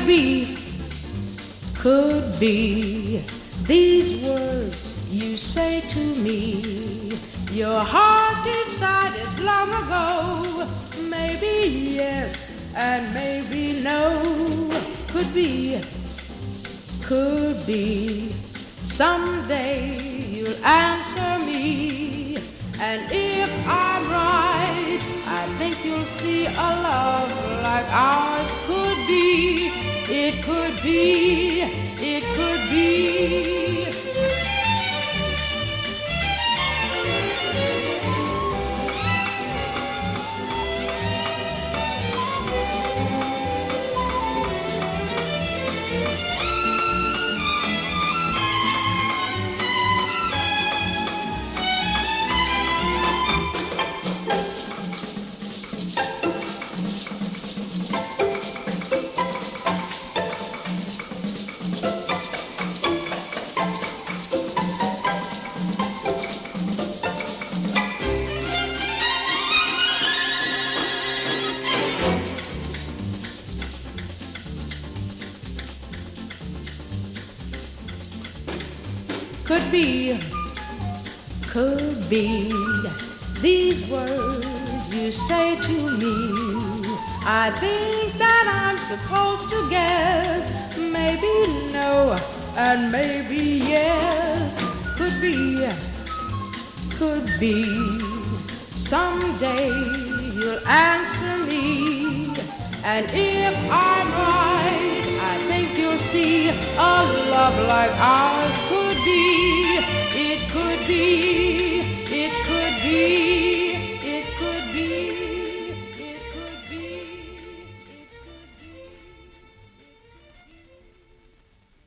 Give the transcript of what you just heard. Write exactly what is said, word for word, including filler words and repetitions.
be, could be these words you say to me. Your heart decided long ago, maybe yes and maybe no. Could be, could be someday you'll answer me, and if I'm right, I think you'll see a love like ours could be. It could be, it could be. Could be, could be these words you say to me. I think that I'm supposed to guess, maybe no and maybe yes. Could be, could be someday you'll answer me, and if I'm right, I think you'll see a love like ours could be. It could be, it could be.